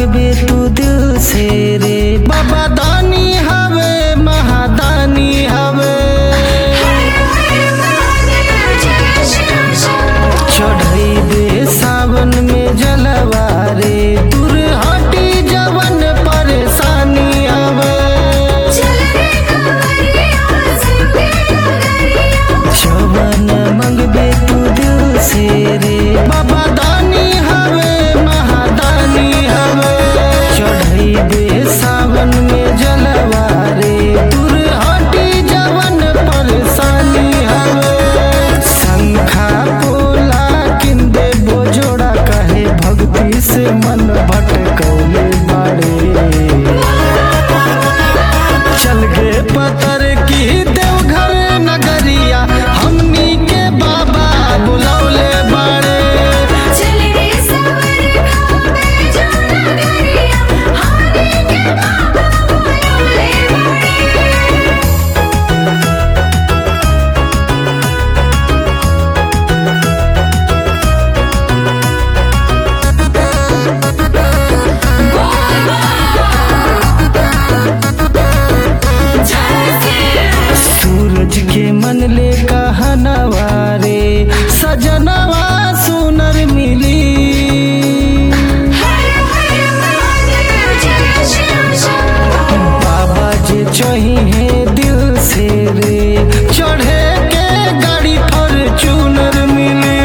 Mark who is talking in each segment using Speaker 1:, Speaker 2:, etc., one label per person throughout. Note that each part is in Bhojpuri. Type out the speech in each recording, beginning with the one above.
Speaker 1: मंगबे तू दिल से रे। बाबा दानी हवे महादानी हवे, चढ़ई दे सावन में जलवा रे। दूर हटी जवन परेशानी हवे, जवन मंगबे तू दिल से रे। बाबा दानी हवे महादानी हवे, चढ़ई दे सावन में जलवा रे। दूर हटी जवन परेशानी हवे, शंखा पोला किंदे बोजोड़ा कहे भक्ति से मन भटकौले बाड़े। चल गे पतर की देवघर नगरिया, हमनी के बाबा बुलौले बाड़े। सूरज के मन ले कहनवा रे, सजनवा सुनर मिली। बाबा जे चाहिए दिल से रे, चढ़े के गाड़ी फॉर्च्यूनर मिली।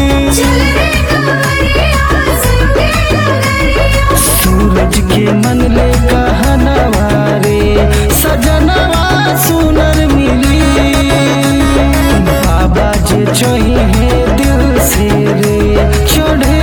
Speaker 1: सूरज के मन ले कहनवा रे, सजनवा सुनर मिली। बाबा जे चाहिए दिल से रे, चढ़े